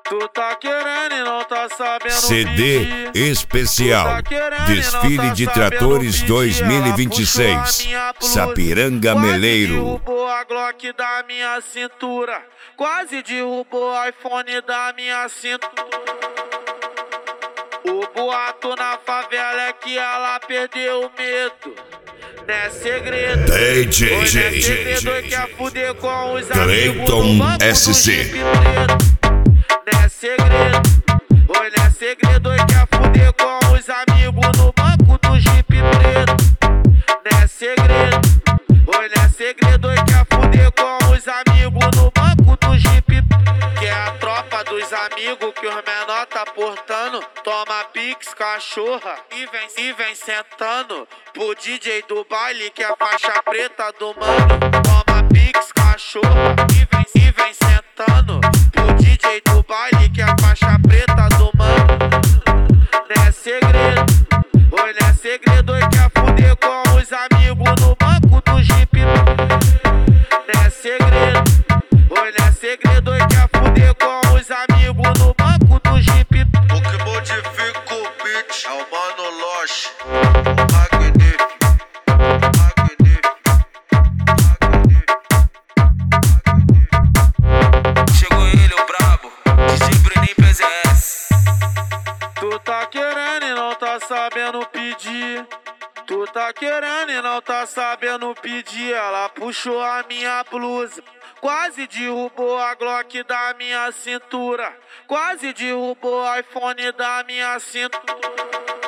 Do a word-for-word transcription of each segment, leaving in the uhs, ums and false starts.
Tu tá querendo e não tá sabendo C D pedir. especial Tu tá querendo Desfile e não tá de sabendo Tratores pedir. dois mil e vinte e seis Ela puxou a minha blusa, Sapiranga quase Meleiro. derrubou a Glock da minha cintura, quase derrubou o iPhone da minha cintura. O boato na favela é que ela perdeu o medo. Não é segredo, D J hoje não é segredo, é que a fuder com os amigos Cleiton no banco S C. do Jeep preto. Não é segredo, hoje não é segredo, é que a fuder com os amigos no banco do Jeep preto. Não é segredo, hoje não é segredo, é que a fuder com os amigos no banco do Jeep preto. Que é a tropa dos amigos que os menor tá portando. Toma pix, cachorra, e vem, e vem sentando pro D J do baile que é a faixa preta do mano. Toma pix, cachorra, e vem, e vem sentando pro D J do baile que é a faixa preta do mano. Não é segredo, hoje não é segredo, é que a fuder com os amigos no banco do Jeep. Não é segredo, hoje não é segredo, é que a fuder com os amigos no banco do Jeep. O que modifica o beat é o Mano Loche, o magnífico, magnífico, magnífico. Chegou ele, o brabo, D J Breninho P Z S. Tu tá querendo e não tá sabendo pedir. Tu tá querendo e não tá sabendo pedir. Ela puxou a minha blusa, quase derrubou a Glock da minha cintura, quase derrubou o iPhone da minha cintura.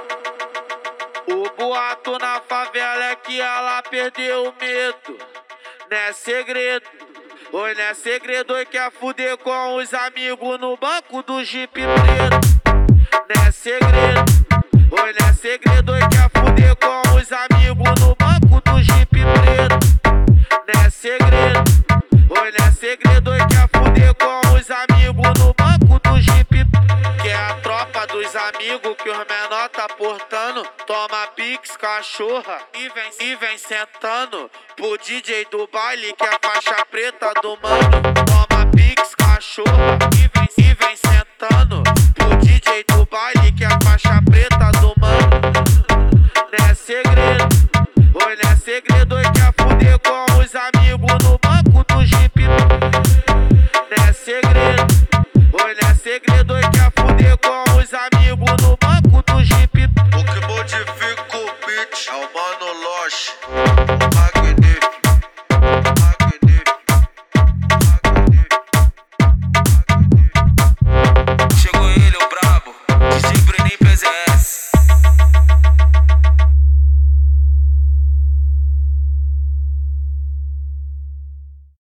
O boato na favela é que ela perdeu o medo. Não é segredo, hoje não é segredo, é que a fuder com os amigos no banco do Jeep preto. Não é segredo, hoje não é segredo, é que a fuder com os amigos no banco do Jeep preto. Não é segredo, hoje não é segredo, é que a fuder com os amigos no banco do Jeep. Que é a tropa dos amigos que os menor tá portando. Toma pix, cachorra, e vem, e vem sentando pro D J do baile que é a faixa preta do mano. Toma pix, cachorra, e vem, e vem sentando pro D J do baile que é a faixa preta do mano. Não é segredo, hoje não é segredo, é que a fuder com os amigos no banco do Jeep. Não é segredo, hoje não é segredo, é que a fuder com os amigos no banco do Jeep. O que modifica o beat é o Mano Loche.